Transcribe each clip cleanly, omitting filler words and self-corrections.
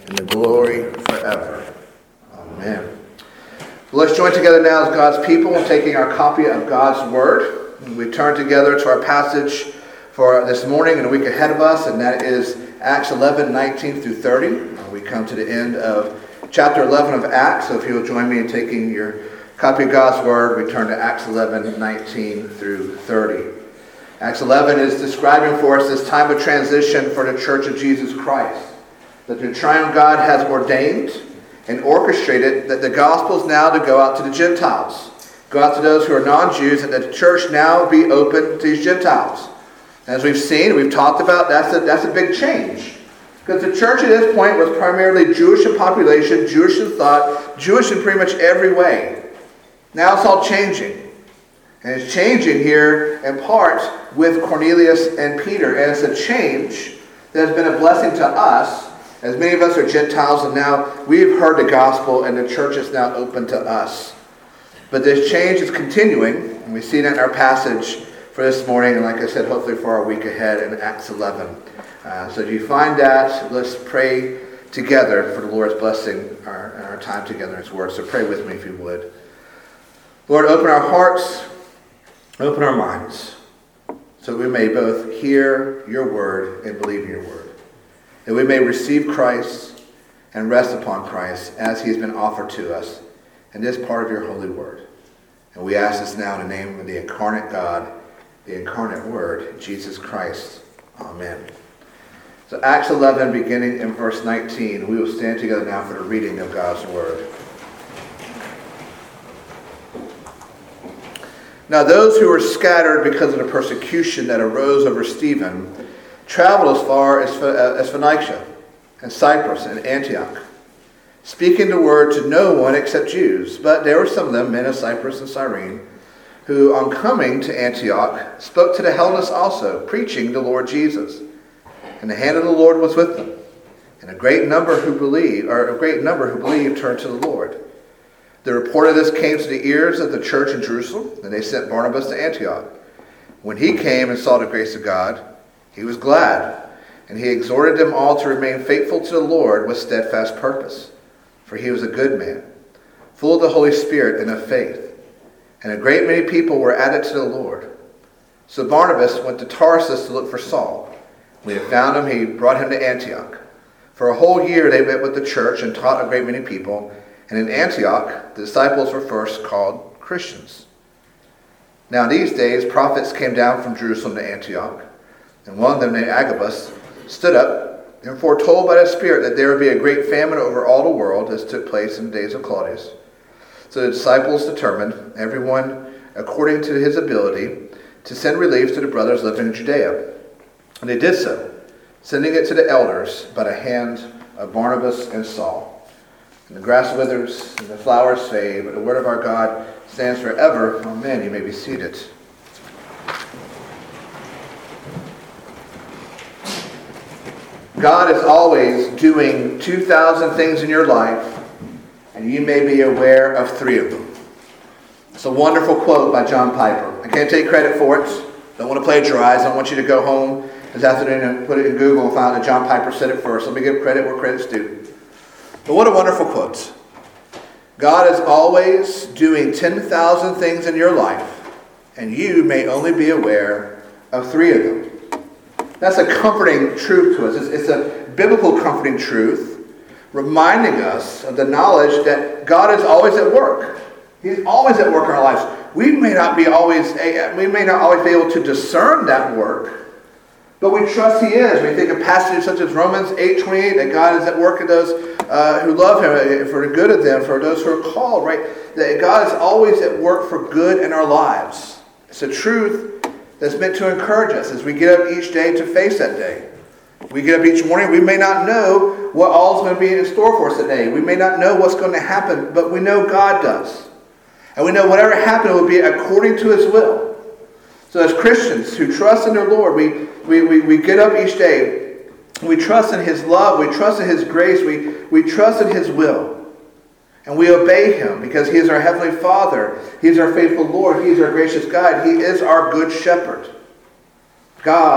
and the glory forever. Amen. Well, let's join together now as God's people, taking our copy of God's Word. We turn together to our passage for this morning and a week ahead of us, and that is Acts 11, 19 through 30. We come to the end of chapter 11 of Acts, so if you will join me in taking your copy of God's Word, we turn to Acts 11, 19 through 30. Acts 11 is describing for us this time of transition for the Church of Jesus Christ, that the triune God has ordained and orchestrated that the gospel is now to go out to the Gentiles, go out to those who are non-Jews, and that the church now be open to these Gentiles. As we've seen, we've talked about, that's a big change. Because the church at this point was primarily Jewish in population, Jewish in thought, Jewish in pretty much every way. Now it's all changing. And it's changing here in part with Cornelius and Peter. And it's a change that has been a blessing to us, as many of us are Gentiles, and now we've heard the gospel and the church is now open to us. But this change is continuing, and we see that in our passage for this morning, and like I said, hopefully for our week ahead in Acts 11. So if you find that, let's pray together for the Lord's blessing our time together in His Word. So pray with me if you would. Lord, open our hearts, open our minds, so we may both hear your word and believe in your word. That we may receive Christ and rest upon Christ as he has been offered to us in this part of your holy word. And we ask this now in the name of the incarnate God, the incarnate word, Jesus Christ. Amen. So Acts 11, beginning in verse 19, we will stand together now for the reading of God's word. Now those who were scattered because of the persecution that arose over Stephen traveled as far as Phoenicia and Cyprus and Antioch, speaking the word to no one except Jews. But there were some of them, men of Cyprus and Cyrene, who on coming to Antioch spoke to the Hellenists also, preaching the Lord Jesus. And the hand of the Lord was with them. And a great number who believed turned to the Lord. The report of this came to the ears of the church in Jerusalem, and they sent Barnabas to Antioch. When he came and saw the grace of God, he was glad, and he exhorted them all to remain faithful to the Lord with steadfast purpose. For he was a good man, full of the Holy Spirit and of faith. And a great many people were added to the Lord. So Barnabas went to Tarsus to look for Saul. When he had found him, he brought him to Antioch. For a whole year they met with the church and taught a great many people. And in Antioch, the disciples were first called Christians. Now in these days, prophets came down from Jerusalem to Antioch. And one of them, named Agabus, stood up and foretold by the Spirit that there would be a great famine over all the world, as took place in the days of Claudius. So the disciples determined, everyone according to his ability, to send relief to the brothers living in Judea. And they did so, sending it to the elders by the hand of Barnabas and Saul. And the grass withers and the flowers fade, but the word of our God stands forever. Amen. You may be seated. God is always doing 2,000 things in your life, and you may be aware of 3 of them. It's a wonderful quote by John Piper. I can't take credit for it. Don't want to plagiarize. I don't want you to go home this afternoon and put it in Google and find that John Piper said it first. Let me give credit where credit's due. But what a wonderful quote. God is always doing 10,000 things in your life, and you may only be aware of 3 of them. That's a comforting truth to us. It's a biblical comforting truth, reminding us of the knowledge that God is always at work. He's always at work in our lives. We may not always be able to discern that work, but we trust He is. We think of passages such as Romans 8:28, that God is at work in those who love Him, for the good of them, for those who are called, right? That God is always at work for good in our lives. It's a truth that's meant to encourage us as we get up each day to face that day. We get up each morning, we may not know what all is going to be in store for us today. We may not know what's going to happen, but we know God does. And we know whatever happens will be according to His will. So as Christians who trust in their Lord, we get up each day. We trust in His love. We trust in His grace. We trust in His will. And we obey Him because He is our Heavenly Father. He is our faithful Lord. He is our gracious God. He is our good shepherd. God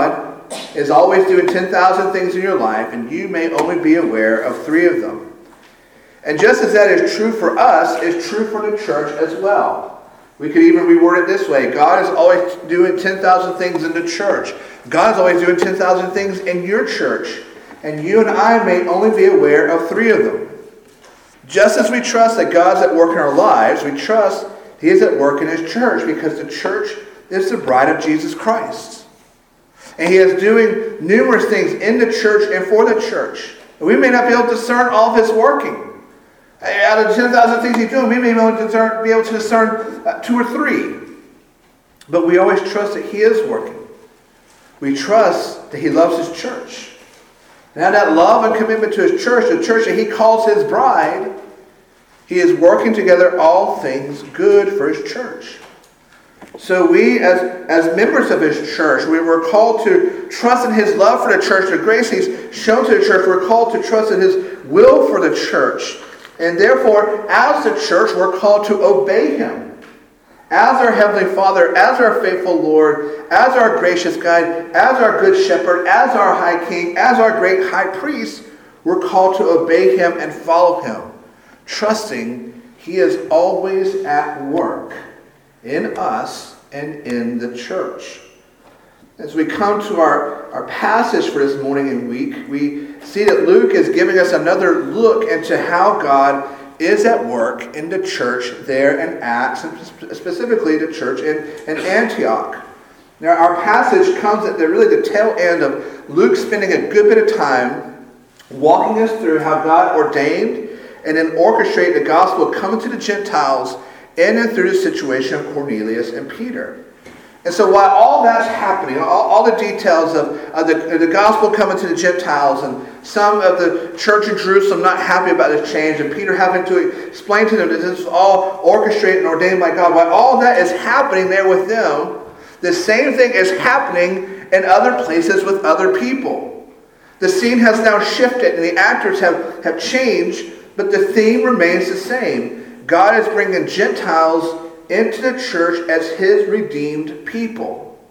is always doing 10,000 things in your life, and you may only be aware of 3 of them. And just as that is true for us, it's true for the church as well. We could even reword it this way. God is always doing 10,000 things in the church. God is always doing 10,000 things in your church. And you and I may only be aware of 3 of them. Just as we trust that God's at work in our lives, we trust He is at work in His church, because the church is the bride of Jesus Christ. And He is doing numerous things in the church and for the church. And we may not be able to discern all of His working. Out of 10,000 things He's doing, we may be able to discern 2 or 3. But we always trust that He is working. We trust that He loves His church. And out of that love and commitment to His church, the church that He calls His bride, He is working together all things good for His church. So we, as members of His church, we were called to trust in His love for the church, the grace He's shown to the church. We're called to trust in His will for the church. And therefore, as the church, we're called to obey Him. As our Heavenly Father, as our faithful Lord, as our gracious guide, as our good shepherd, as our high king, as our great high priest, we're called to obey Him and follow Him, trusting He is always at work in us and in the church. As we come to our passage for this morning and week, we see that Luke is giving us another look into how God is at work in the church there in Acts, and specifically the church in Antioch. Now, our passage comes at the tail end of Luke spending a good bit of time walking us through how God ordained and then orchestrated the gospel coming to the Gentiles in and through the situation of Cornelius and Peter. And so while all that's happening, all the details of the gospel coming to the Gentiles, and some of the church in Jerusalem not happy about this change, and Peter having to explain to them that this is all orchestrated and ordained by God, while all that is happening there with them, the same thing is happening in other places with other people. The scene has now shifted, and the actors have changed, but the theme remains the same. God is bringing Gentiles into the church as His redeemed people.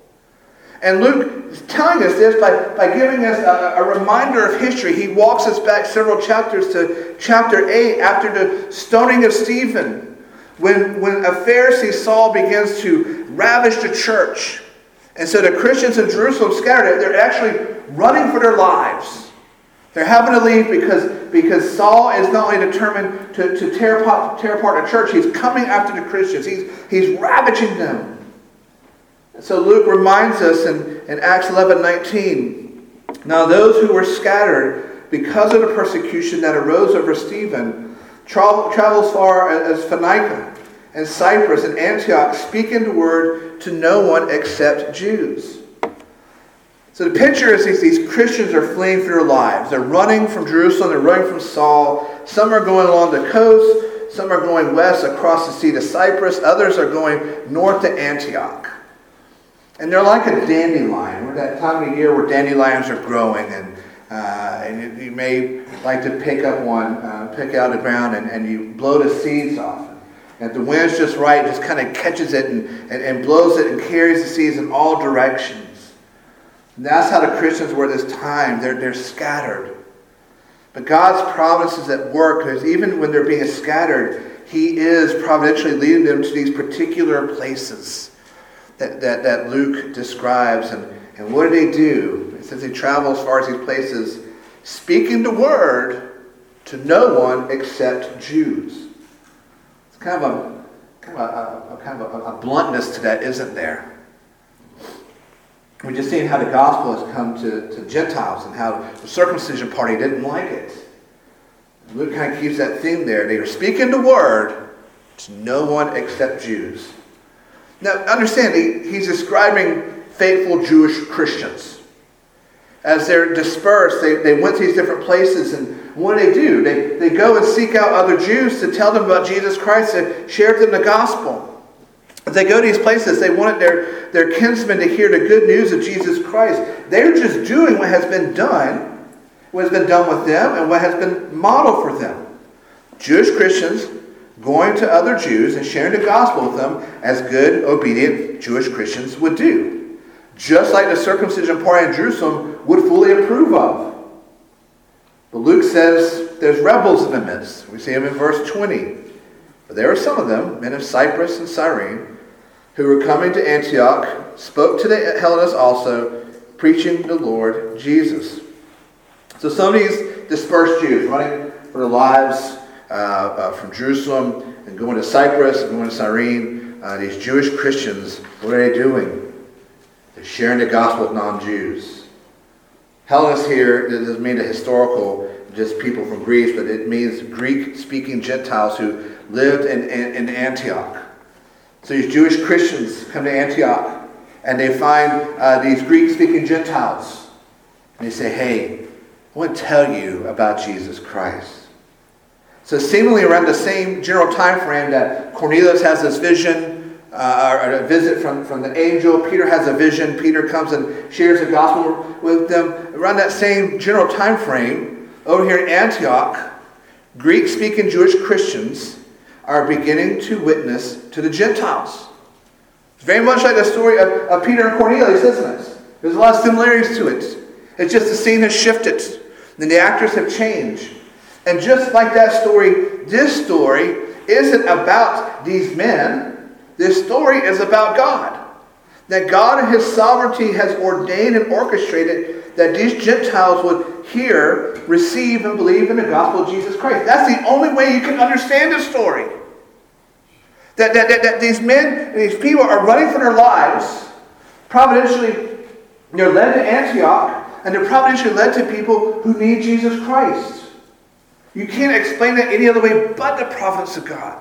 And Luke is telling us this by giving us a reminder of history. He walks us back several chapters to chapter 8 after the stoning of Stephen, when a Pharisee, Saul, begins to ravage the church. And so the Christians in Jerusalem scattered. They're actually running for their lives. They're having to leave because Saul is not only determined to tear apart the church, he's coming after the Christians. He's ravaging them. And so Luke reminds us in Acts 11:19, now those who were scattered because of the persecution that arose over Stephen travel as far as Phoenicia and Cyprus and Antioch, speaking the word to no one except Jews. So the picture is these Christians are fleeing for their lives. They're running from Jerusalem. They're running from Saul. Some are going along the coast. Some are going west across the sea to Cyprus. Others are going north to Antioch. And they're like a dandelion. We're that time of year where dandelions are growing. And you may like to pick up one, pick out the ground, and you blow the seeds off. And if the wind's just right, it just kind of catches it and blows it and carries the seeds in all directions. And that's how the Christians were this time. They're scattered. But God's providence is at work, because even when they're being scattered, He is providentially leading them to these particular places that Luke describes. And what do they do? It says they travel as far as these places, speaking the word to no one except Jews. It's kind of a bluntness to that, isn't there? We're just seeing how the gospel has come to Gentiles and how the circumcision party didn't like it. Luke kind of keeps that theme there. They are speaking the word to no one except Jews. Now, understand, he's describing faithful Jewish Christians. As they're dispersed, they went to these different places, and what do? They go and seek out other Jews to tell them about Jesus Christ, to share with them the gospel. As they go to these places, they wanted their kinsmen to hear the good news of Jesus Christ. They're just doing what has been done with them, and what has been modeled for them. Jewish Christians going to other Jews and sharing the gospel with them as good, obedient Jewish Christians would do. just like the circumcision party in Jerusalem would fully approve of. But Luke says there's rebels in the midst. We see them in verse 20. But there were some of them, men of Cyprus and Cyrene, who were coming to Antioch, spoke to the Hellenists also, preaching the Lord Jesus. So some of these dispersed Jews running for their lives from Jerusalem and going to Cyprus and going to Cyrene, these Jewish Christians, what are they doing? They're sharing the gospel with non-Jews. Hellenists here doesn't mean the historical, just people from Greece, but it means Greek-speaking Gentiles who lived in Antioch. So these Jewish Christians come to Antioch, and they find these Greek-speaking Gentiles. And they say, hey, I want to tell you about Jesus Christ. So seemingly around the same general time frame that Cornelius has this vision, or a visit from the angel. Peter has a vision. Peter comes and shares the gospel with them. Around that same general time frame, over here in Antioch, Greek-speaking Jewish Christians are beginning to witness to the Gentiles. It's very much like the story of Peter and Cornelius, isn't it? There's a lot of similarities to it. It's just the scene has shifted, and the actors have changed. And just like that story, this story isn't about these men. This story is about God. That God in His sovereignty has ordained and orchestrated that these Gentiles would hear, receive, and believe in the gospel of Jesus Christ. That's the only way you can understand this story. That these men and these people are running for their lives. Providentially, they're led to Antioch, and they're providentially led to people who need Jesus Christ. You can't explain that any other way but the providence of God.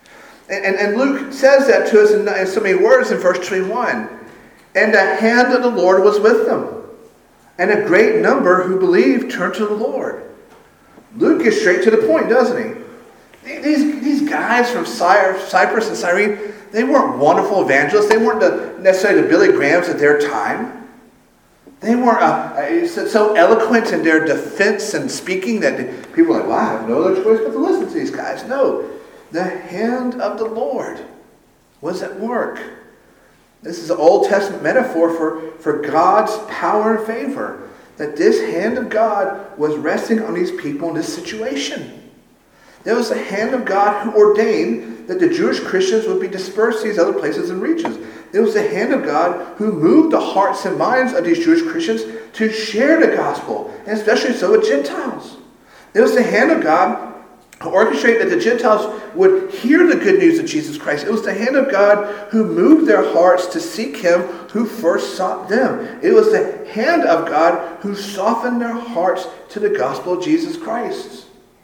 And Luke says that to us in so many words in verse 21. And the hand of the Lord was with them, and a great number who believed turned to the Lord. Luke gets straight to the point, doesn't he? These guys from Cyprus and Cyrene, they weren't wonderful evangelists. They weren't necessarily the Billy Grahams of their time. They weren't so eloquent in their defense and speaking that people were like, wow, I have no other choice but to listen to these guys. No. The hand of the Lord was at work. This is an Old Testament metaphor for God's power and favor. That this hand of God was resting on these people in this situation. There was the hand of God who ordained that the Jewish Christians would be dispersed to these other places and regions. It was the hand of God who moved the hearts and minds of these Jewish Christians to share the gospel, and especially so with Gentiles. It was the hand of God who orchestrated that the Gentiles would hear the good news of Jesus Christ. It was the hand of God who moved their hearts to seek Him who first sought them. It was the hand of God who softened their hearts to the gospel of Jesus Christ.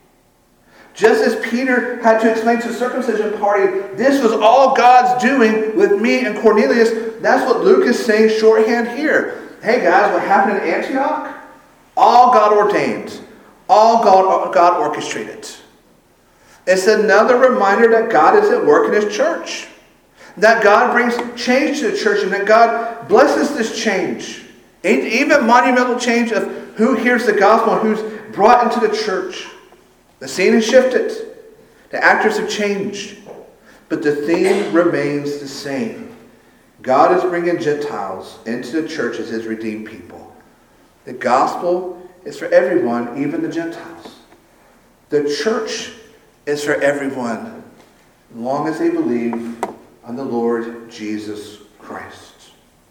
Just as Peter had to explain to the circumcision party, this was all God's doing with me and Cornelius, that's what Luke is saying shorthand here. Hey guys, what happened in Antioch? All God ordained. All God orchestrated. It's another reminder that God is at work in His church. That God brings change to the church and that God blesses this change. Even monumental change of who hears the gospel and who's brought into the church. The scene has shifted. The actors have changed. But the theme remains the same. God is bringing Gentiles into the church as His redeemed people. The gospel is for everyone, even the Gentiles. The church is for everyone, as long as they believe on the Lord Jesus Christ.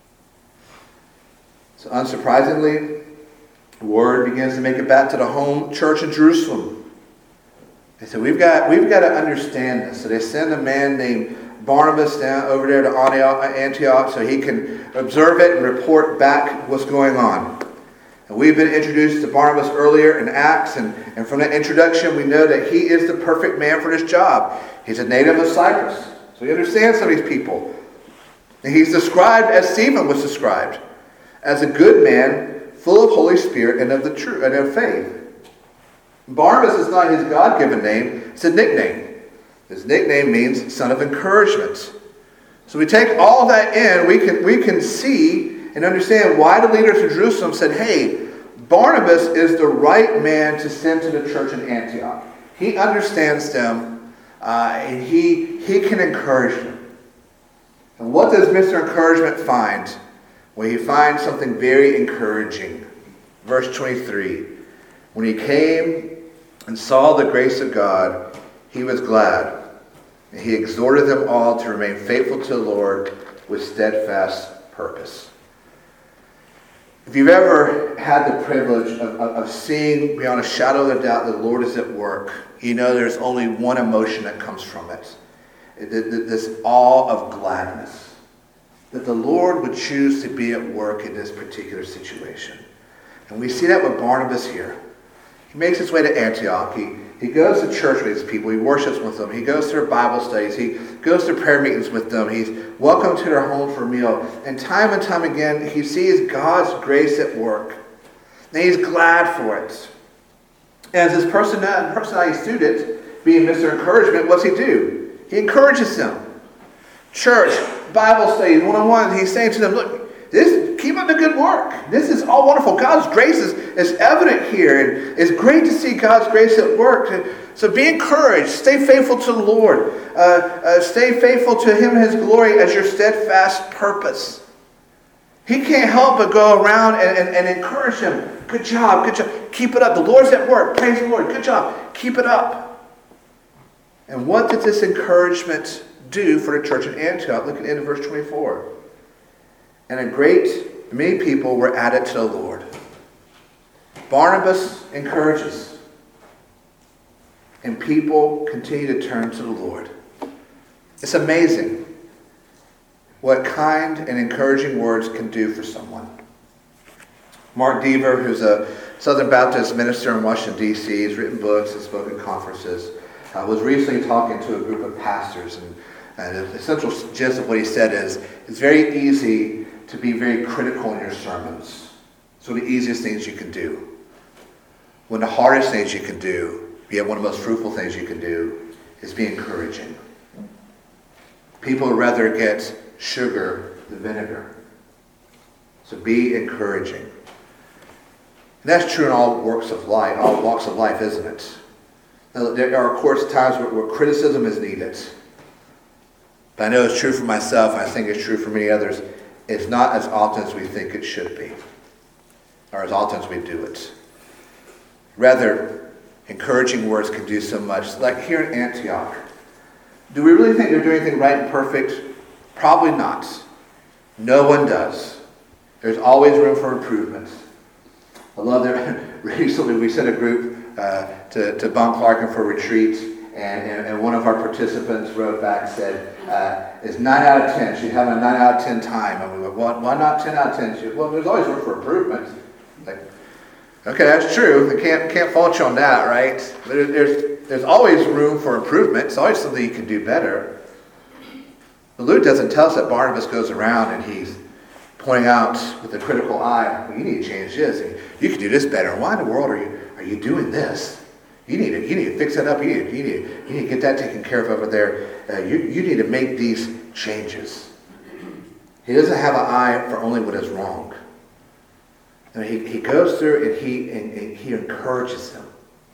So unsurprisingly, the word begins to make it back to the home church in Jerusalem. They said, we've got to understand this. So they send a man named Barnabas down over there to Antioch so he can observe it and report back what's going on. And we've been introduced to Barnabas earlier in Acts, and from that introduction we know that he is the perfect man for this job. He's a native of Cyprus, so he understands some of these people. And he's described as Stephen was described, as a good man, full of Holy Spirit and of the truth and of faith. Barnabas is not his God-given name, it's a nickname. His nickname means son of encouragement. So we take all that in, we can see and understand why the leaders of Jerusalem said, hey, Barnabas is the right man to send to the church in Antioch. He understands them, and he can encourage them. And what does Mr. Encouragement find where he finds something very encouraging. Verse 23, when he came and saw the grace of God, he was glad. And he exhorted them all to remain faithful to the Lord with steadfast purpose. If you've ever had the privilege of seeing beyond a shadow of a doubt that the Lord is at work, you know there's only one emotion that comes from it. This awe of gladness. That the Lord would choose to be at work in this particular situation. And we see that with Barnabas here. He makes his way to Antioch. He goes to church with these people. He worships with them. He goes to their Bible studies. He goes to prayer meetings with them. He's welcomed to their home for a meal. And time again, he sees God's grace at work. And he's glad for it. As his personality suited, being Mr. Encouragement, what's he do? He encourages them. Church, Bible studies, one-on-one. He's saying to them, look, keep up the good work. This is all wonderful. God's grace is evident here. And it's great to see God's grace at work. So be encouraged. Stay faithful to the Lord. Stay faithful to Him and His glory as your steadfast purpose. He can't help but go around and encourage him. Good job, good job. Keep it up. The Lord's at work. Praise the Lord. Good job. Keep it up. And what did this encouragement do for the church in Antioch? Look at the end of verse 24. And a great many people were added to the Lord. Barnabas encourages. And people continue to turn to the Lord. It's amazing what kind and encouraging words can do for someone. Mark Deaver, who's a Southern Baptist minister in Washington, D.C., he's written books and spoken at conferences, was recently talking to a group of pastors. And the essential gist of what he said is, it's very easy to be very critical in your sermons. It's one of the easiest things you can do. One of the hardest things you can do, yet one of the most fruitful things you can do, is be encouraging. People would rather get sugar than vinegar. So be encouraging. And that's true in all walks of life, isn't it? Now, there are, of course, times where criticism is needed. But I know it's true for myself, and I think it's true for many others. It's not as often as we think it should be, or as often as we do it. Rather, encouraging words can do so much. Like here in Antioch, do we really think they're doing anything right and perfect? Probably not. No one does. There's always room for improvement. I love that recently we sent a group to Bunclarkin for a retreat, and one of our participants wrote back and said, it's 9 out of 10. She'd have a 9 out of 10 time. And we went, why not 10 out of 10? She went, well, there's always room for improvement. Like, okay, that's true. I can't fault you on that, right? There's always room for improvement. It's always something you can do better. But Luke doesn't tell us that Barnabas goes around and he's pointing out with a critical eye, well, you need to change this. And you can do this better. Why in the world are you doing this? You need to fix that up. You need to get that taken care of over there. You need to make these changes. He doesn't have an eye for only what is wrong. And he goes through and he encourages them.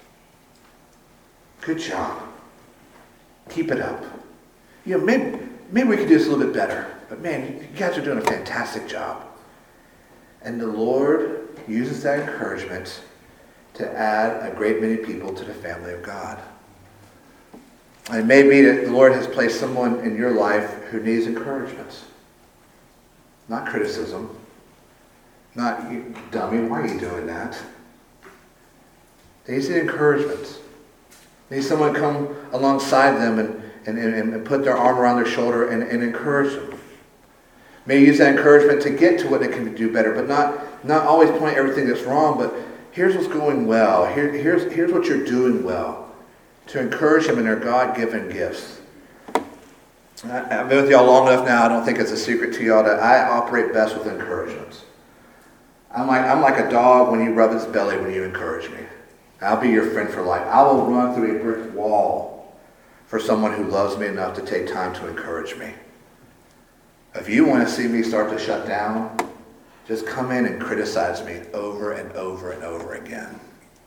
Good job. Keep it up. You know, maybe we could do this a little bit better. But man, you guys are doing a fantastic job. And the Lord uses that encouragement to add a great many people to the family of God. And it may be that the Lord has placed someone in your life who needs encouragement. Not criticism. Not, you dummy, why are you doing that? They need encouragement. They need someone to come alongside them and put their arm around their shoulder and encourage them. Maybe use that encouragement to get to what they can do better, but not always point everything that's wrong, but here's what's going well. Here's what you're doing well. To encourage them in their God-given gifts. I've been with y'all long enough now, I don't think it's a secret to y'all that I operate best with encouragement. I'm like a dog when you rub its belly when you encourage me. I'll be your friend for life. I will run through a brick wall for someone who loves me enough to take time to encourage me. If you want to see me start to shut down, just come in and criticize me over and over and over again.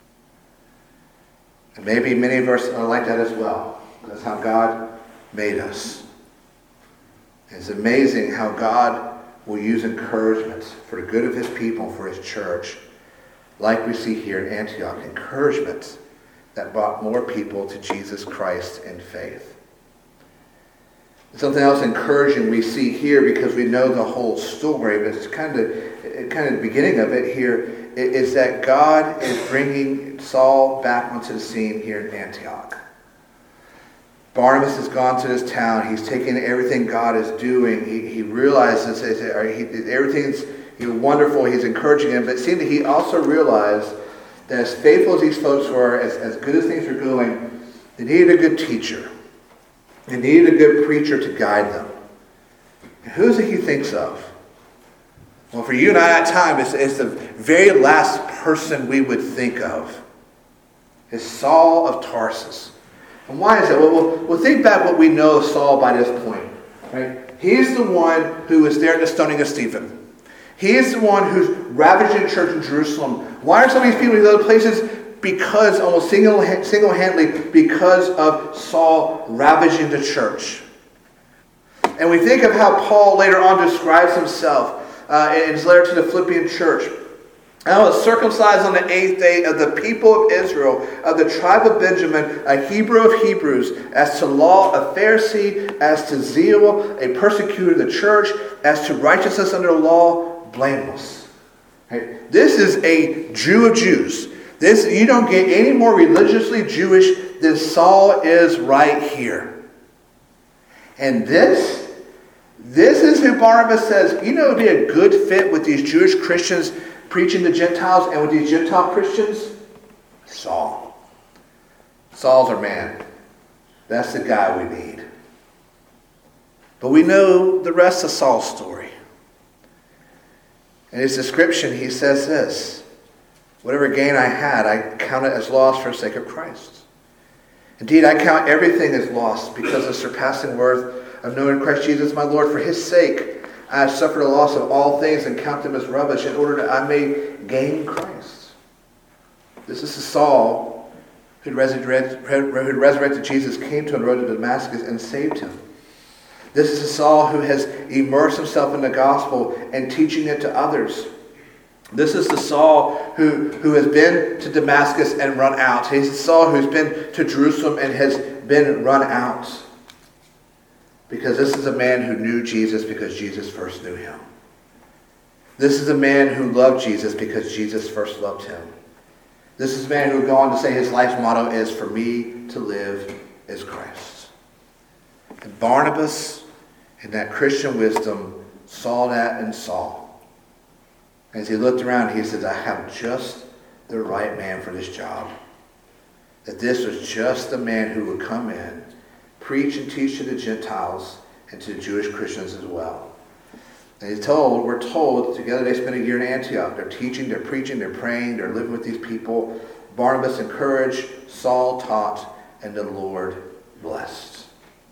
And maybe many of us are like that as well. That's how God made us. It's amazing how God will use encouragement for the good of his people, for his church, like we see here in Antioch, encouragement that brought more people to Jesus Christ in faith. Something else encouraging we see here, because we know the whole story, but it's kind of the beginning of it here, is that God is bringing Saul back onto the scene here in Antioch. Barnabas has gone to this town. He's taken everything God is doing. He realizes everything's wonderful. He's encouraging him. But it seemed that he also realized that as faithful as these folks were, as good as things were going, they needed a good teacher. They needed a good preacher to guide them. And who is it he thinks of? Well, for you and I at times, it's the very last person we would think of. It's Saul of Tarsus. And why is that? Well, we'll think back what we know of Saul by this point. Right? He's the one who was there at the stoning of Stephen. He is the one who's ravaging the church in Jerusalem. Why are some of these people in other places? Because, almost single-handedly, because of Saul ravaging the church. And we think of how Paul later on describes himself in his letter to the Philippian church. I was circumcised on the 8th day of the people of Israel, of the tribe of Benjamin, a Hebrew of Hebrews, as to law, a Pharisee, as to zeal, a persecutor of the church, as to righteousness under the law, blameless. Right? This is a Jew of Jews. You don't get any more religiously Jewish than Saul is right here. And this is who Barnabas says, it would be a good fit with these Jewish Christians preaching to Gentiles, and with these Gentile Christians, Saul. Saul's our man. That's the guy we need. But we know the rest of Saul's story. In his description, he says this: whatever gain I had, I count it as loss for the sake of Christ. Indeed, I count everything as loss because of the surpassing worth of knowing Christ Jesus my Lord. For his sake, I have suffered a loss of all things and count them as rubbish in order that I may gain Christ. This is the Saul who resurrected Jesus, came to him, rode to Damascus, and saved him. This is the Saul who has immersed himself in the gospel and teaching it to others. This is the Saul who has been to Damascus and run out. He's the Saul who's been to Jerusalem and has been run out. Because this is a man who knew Jesus because Jesus first knew him. This is a man who loved Jesus because Jesus first loved him. This is a man who would go on to say his life's motto is, for me to live is Christ. And Barnabas, in that Christian wisdom, saw that and saw. As he looked around, he says, I have just the right man for this job. That this was just the man who would come in, preach and teach to the Gentiles and to the Jewish Christians as well. And we're told, together they spent a year in Antioch. They're teaching, they're preaching, they're praying, they're living with these people. Barnabas encouraged, Saul taught, and the Lord blessed.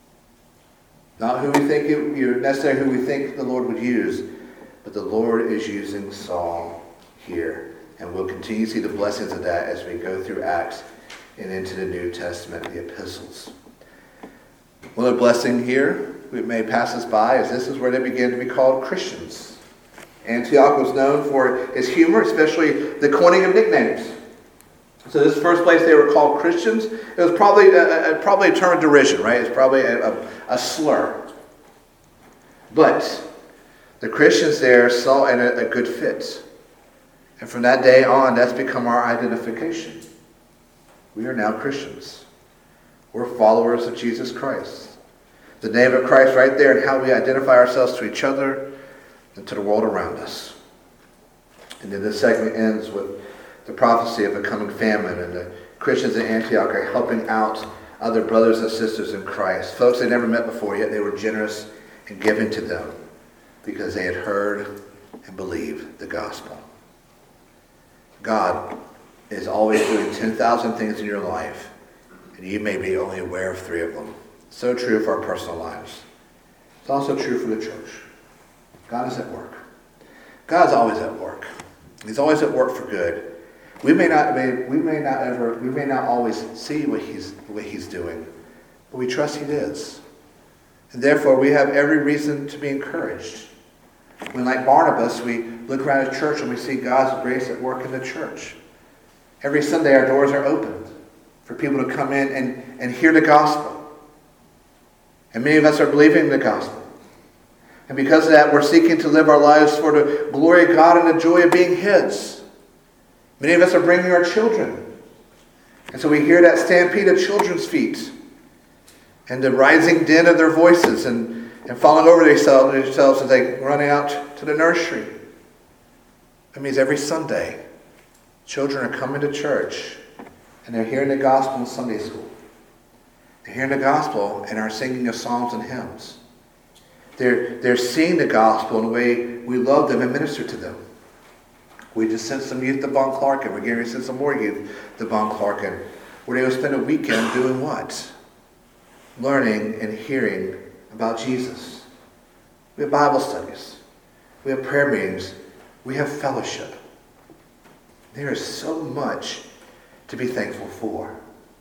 Not who we think necessarily who we think the Lord would use, but the Lord is using Saul here. And we'll continue to see the blessings of that as we go through Acts and into the New Testament, the epistles. One other blessing here, we may pass us by, is this is where they begin to be called Christians. Antioch was known for its humor, especially the coining of nicknames. So this first place they were called Christians, it was probably a term of derision, right? It's probably a slur. But the Christians there saw in it a good fit. And from that day on, that's become our identification. We are now Christians. We're followers of Jesus Christ. The name of Christ right there and how we identify ourselves to each other and to the world around us. And then this segment ends with the prophecy of a coming famine, and the Christians in Antioch are helping out other brothers and sisters in Christ. Folks they never met before, yet they were generous in giving to them because they had heard and believed the gospel. God is always doing 10,000 things in your life, and you may be only aware of 3 of them. So true for our personal lives. It's also true for the church. God is at work. God is always at work. He's always at work for good. We may not always see what he's doing, but we trust he is. And therefore we have every reason to be encouraged. When, like Barnabas, we look around at church and we see God's grace at work in the church. Every Sunday our doors are open for people to come in and hear the gospel. And many of us are believing the gospel. And because of that, we're seeking to live our lives for the glory of God and the joy of being His. Many of us are bringing our children. And so we hear that stampede of children's feet and the rising din of their voices and falling over themselves as they run out to the nursery. That means every Sunday, children are coming to church and they're hearing the gospel in Sunday school. They're hearing the gospel and are singing of psalms and hymns. They're seeing the gospel in the way we love them and minister to them. We just sent some youth to Bon Clark, and we're going to send some more youth to Bon Clark, where they will spend a weekend doing what? Learning and hearing about Jesus. We have Bible studies. We have prayer meetings. We have fellowship. There is so much to be thankful for.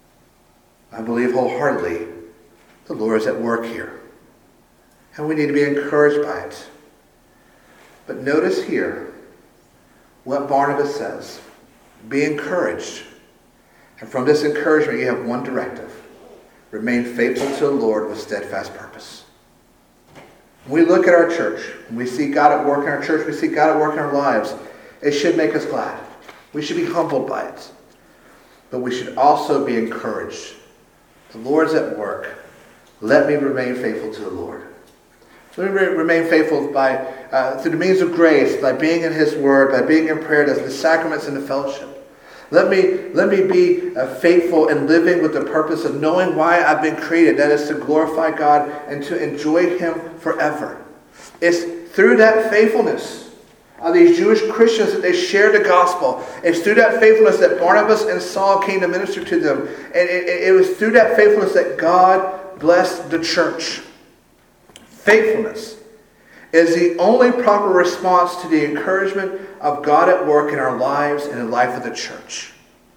I believe wholeheartedly the Lord is at work here. And we need to be encouraged by it. But notice here what Barnabas says. Be encouraged. And from this encouragement you have one directive. Remain faithful to the Lord with steadfast purpose. When we look at our church, when we see God at work in our church, we see God at work in our lives, it should make us glad. We should be humbled by it. But we should also be encouraged. The Lord's at work. Let me remain faithful to the Lord. Let me remain faithful through the means of grace, by being in His Word, by being in prayer, the sacraments and the fellowship. Let me be faithful and living with the purpose of knowing why I've been created. That is to glorify God and to enjoy Him forever. It's through that faithfulness of these Jewish Christians that they shared the gospel. It's through that faithfulness that Barnabas and Saul came to minister to them. And it was through that faithfulness that God blessed the church. Faithfulness is the only proper response to the encouragement of God at work in our lives and in the life of the church.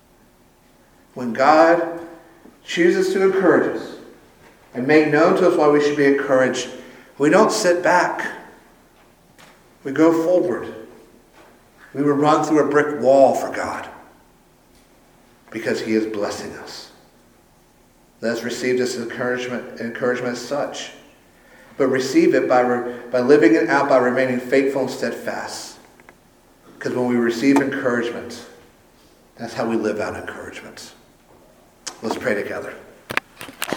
When God chooses to encourage us and make known to us why we should be encouraged, we don't sit back. We go forward. We will run through a brick wall for God because He is blessing us. Let us receive this encouragement as such. But receive it by living it out, by remaining faithful and steadfast. Because when we receive encouragement, that's how we live out encouragement. Let's pray together.